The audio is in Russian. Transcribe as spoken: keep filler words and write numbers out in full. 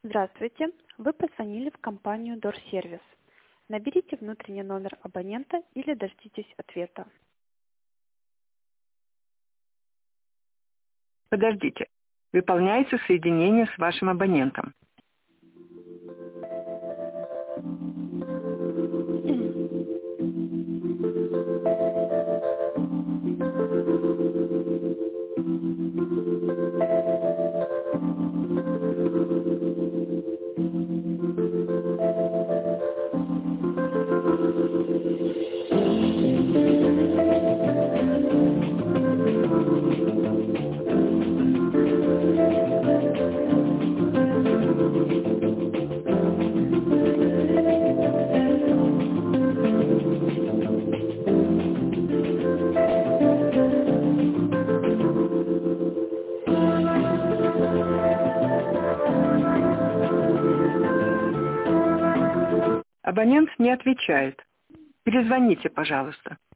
Здравствуйте. Вы позвонили в компанию Дорсервис. Наберите внутренний номер абонента или дождитесь ответа. Подождите. Выполняется соединение с вашим абонентом. Абонент не отвечает. Перезвоните, пожалуйста.